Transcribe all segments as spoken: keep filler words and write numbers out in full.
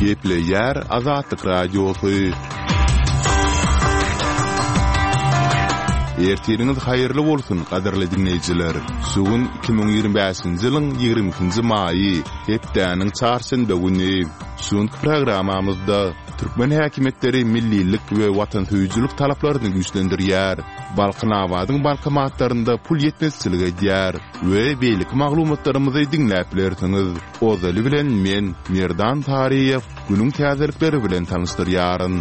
Geple yer Azatlyk radiosu. Ertiriňiz haýyrly bolsun, gaderli dinleýijiler. Sugun iki bin ýigirme beşinji ýylyň ýigirme ikinji maýy, hepdäniň çarşamba güni. Şuňky programamyzda Türkmen häkimetleri millilik we watansöýçülük talaplaryny güýçlendirýär. Balkyn awadyň balkamatlarynda pul ýetmezçiligi edýär we beýlik maglumatlarymyzy dinläp bilersiňiz. Ozaly bilen men Merdan Tariýew günüň täzelikleri bilen tanışdyrýaryn.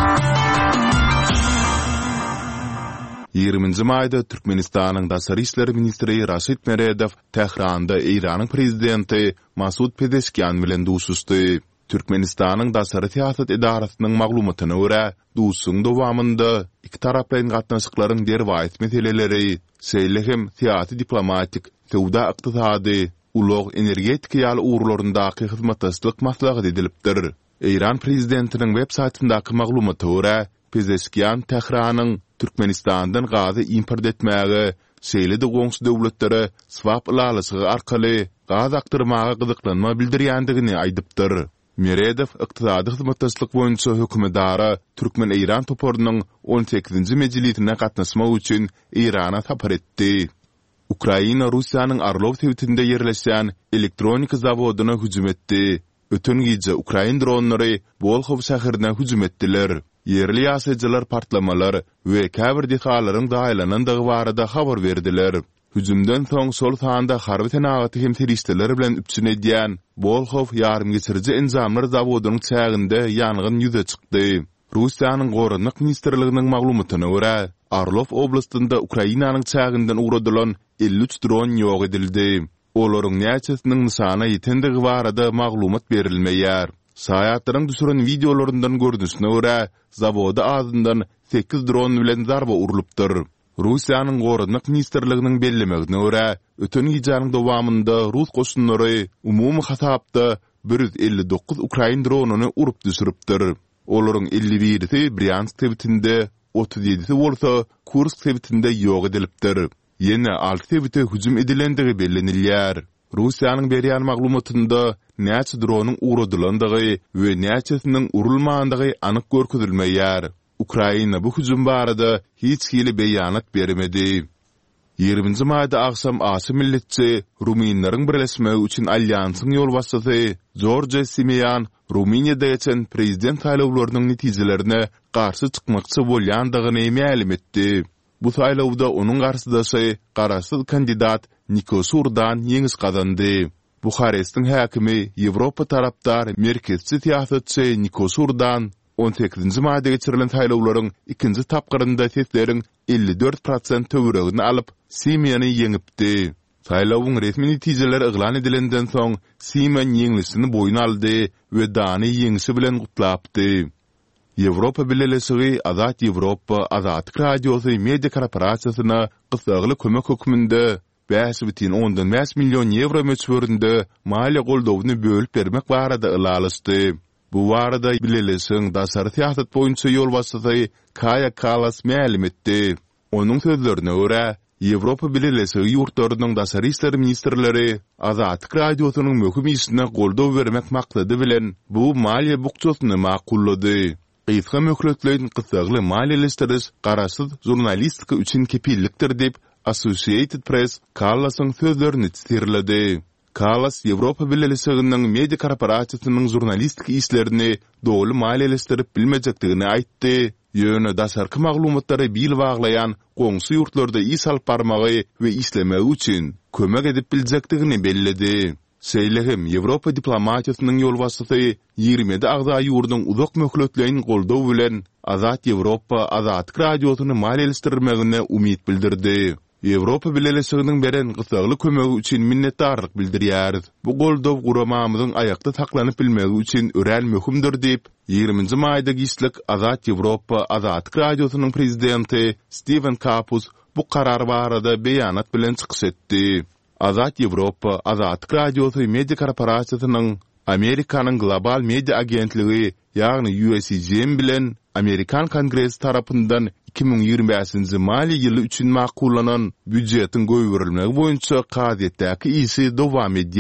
ýigirminji maýda Türkmenistanyň Daşary işler ministri Raşid Meredow Tehranda Iranyň prezidenti Masud Pezeshkian bilen duşuşdy. Türkmenistanyň Daşary siýasat idarasynyň maglumatyna görä, duşuň dowamında iki taraplyň gatnaşyklaryň derwayt meseleleri, şeýlehem siýasy diplomatik, sowda ykdysady, ulug energetik ýaly uğurlaryndaky hyzmatdaşlyk maslahat edilipdir. Iran prezidentiniň web saytyndaky maglumaty görä, Pezeshkian Tehranyň Türkmenistandan gazy import etmäge, şeýle de goňşy döwletlere swap ulalyşygy arkaly gaz aktyrmaga gyzyklanma bildirýändigini aýdypdyr. Meredow ykdysady hyzmatdaşlyk boýunça hökümdara Türkmen-Iran toporunyň on sekizinji mejlisine gatnaşmak üçin Irana tapar etdi. Ukraina Russiýanyň Arlov sewtinde ýerleşen elektronika zawodyna hüjüm etdi. Ötün gece Ukraina dronlary Bolkhov şäherine hüjüm etdiler. Yerli ýaşaýjylar partlamalar we käbir dehalaryň daýlanandygy barada habar berdiler. Hüjümden soň sol sahanda harby tenagaty hem teristler bilen üpçün edýän Bolkhov ýarym geçirji enzamlar zawodynyň çäginde ýangyn ýüze çykdy. Russiýanyň Gorunlyk ministrliginiň maglumatyna görä, Arlov oblastynda Ukrainanyň çäginden uradylan elli üç dron ýok edildi. Olaryň näçesiniň nysana ýetendigi barada maglumat berilmeýär. Saýatlaryň düşüren videolaryndan görünüşine görä, zawoda azyndan sekiz dron bilen zarba urulypdyr. Russiýanyň Gorunlyk ministrliginiň bellemegine görä, ötün ýylyň dowamında Rus goşunlary umumy hasapda bir yüz elli dokuz Ukraina dronuny urup düşüripdir. Olaryň elli birisi Bryansk sewtinde, otuz ýedisi bolsa Kursk sewtinde ýok edilipdir. Ýene alty sewte hüjüm edilendigi bellenilýär. Russiýanyň berýän maglumatynda näçe dronyň uradylandygy we näçesiniň urulmandygy anyk görkezilmeýär. Ukraina bu hüjüm barada hiç hili beýanat bermedi. ýigirminji maýda aksam Asy milletçi Ruminlaryň birleşmegi üçin alliansyň ýolbaşçysy George Simeyan Ruminiýada geçen prezident saýlawlarynyň netijelerine garşy çykmakçy bolýandygyny ma'lum etdi. Bu saýlawda onuň garşydaşy garaşsyz kandidat Nikosurdan ýeňis gazandy. Buxarestiň häkimi Ýewropa tarapdar merkezçi siýasatçy Nikosurdan on sekizinji maýda geçirilen saýlawlaryň ikinji tapgyrynda sesleriň elli dört prosent töweregini alyp Simeony ýeňipdi. Saýlawyň resmi netijeleri eglan edilenden soň Simeon ýeňlisini boýuna aldy we dany ýeňisi bilen gutlapdy. Ýewropa Birleşigi Azat Ýewropa Azatlyk radiosu media korporasiýasyna gysgaly kömek hökmünde beş бүтүн ondan beş milyon euro möçberinde maliýe goldawyny bölüp bermek barada ılalaşdy. Bu barada Birleşigiň daşary siýasat boýunça ýolbaşçysy Kaja Kallas ma'lum etdi. Onuň sözlerine görä, Ýewropa Birleşigi ýurtlarynyň daşary işleri ministrleri Azatlyk radiosynyň möhüm işine goldaw bermek maksady bilen bu maliýe bukçasyny makullady. Gysga möhletleýän gysgaly maliýeleşdiriş garaşsyz jurnalistika üçin kepillikdir dep Associated Press Kallasyň sözlerini çytyrlady. Kallas Ýewropa Birleşiginiň media korporasiýasynyň jurnalistik işlerini dogry maliýeleşdirip bilmejekdigini aýtdy. Ýöne daşarky maglumatlary bil baglayan goňşy ýurtlarda iş alyp barmagy we işlemegi üçin kömek edip biljekdigini belledi. Şeýlehem Ýewropa diplomatiýasynyň ýolbaşçysy ýigrimede agza ýurduň uzak möhletleýän goldaw bilen Azat Ýewropa Azatlyk radiosyny maliýeleşdirmegine umyt bildirdi. Ýewropa Birleşiginiň beren gysgaly kömegi üçin minnetdarlyk bildirýär. Bu goldaw guramamyzyň aýakda saklanyp bilmegi üçin örel möhümdir diýip ýigirminji maýda gyslyk Azat Ýewropa Azatlyk radiosynyň prezidenti Steven Kapus bu karar barada beýanat bilen çykyş etdi. Azat Ýewropa Azatlyk radiosu media korporasiýasynyň Amerikanyň global media agentligi ýagny U S G M bilen Amerikan Kongresi tarapyndan iki bin ýigirme beşinji mali ýyly üçin makullanan büdjetin goýurilmegi boýunça gazetdäki isi dowam edýär.